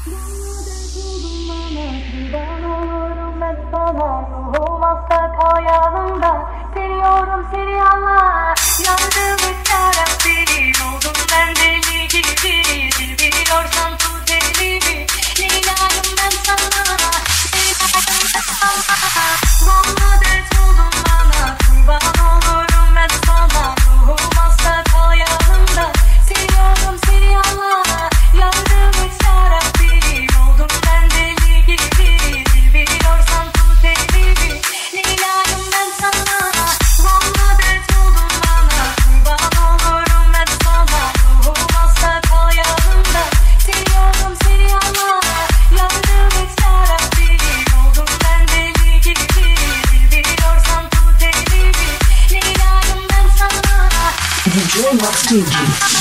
Seviyorum seni ama yardım et yarabbim. Oldum ben deli gibi. Biliyorsan tut elimi. Leyla'yım ben sana. Leyla'yım ben sana. Vallahi dert oldun bana. Kurban olurum ben sana. Ruhum hasta kal yanımda. Seviyorum seni ama yardım et yarabbim. Oldum ben deli gibi. Biliyorsan tut elimi. Leyla'yım ben sana. Vallahi dert oldun bana. Kurban olurum ben sana. Ruhum hasta kal yanımda. Seviyorum seni ama yardım et yarabbim. Oldum ben deli gibi. Biliyorsan tut elimi. Leyla'yım ben sana. DJ Max DJ.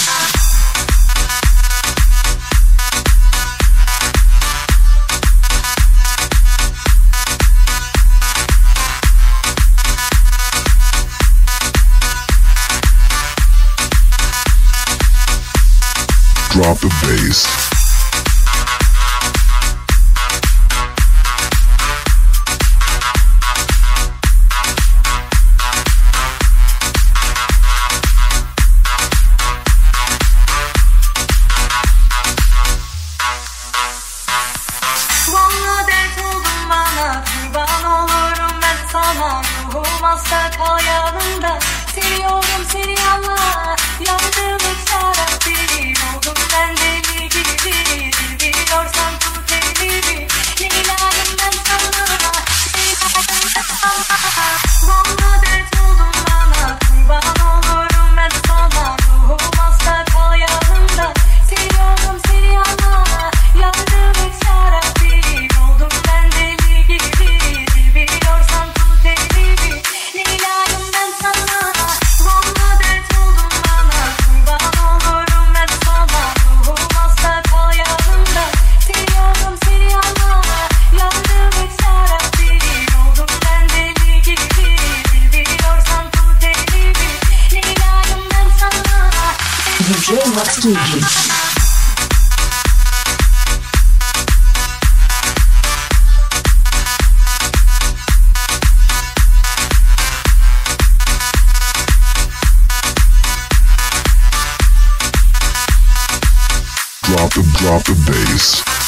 Drop the bass. Vallahi dert oldun bana. Kurban olurum ben sana. Ruhum hasta kal yanımda. Seviyorum seni ama yardım et yarabbim. Oldum ben deli gibi. Biliyorsan tut elimi. Leyla'yım ben sana. Leyla'yım ben sana. Vallahi dert oldun bana. Kurban olurum ben sana. Ruhum hasta kal yanımda. Seviyorum seni ama yardım et yarabbim. Oldum ben deli gibi. Biliyorsan tut elimi. Leyla'yım ben sana. Vallahi dert oldun bana. Kurban olurum ben sana. Ruhum hasta kal yanımda. Seviyorum seni ama yardım et yarabbim. Oldum ben deli gibi. Biliyorsan tut elimi. Leyla'yım ben sana. DJ Max DJ. Drop the bass.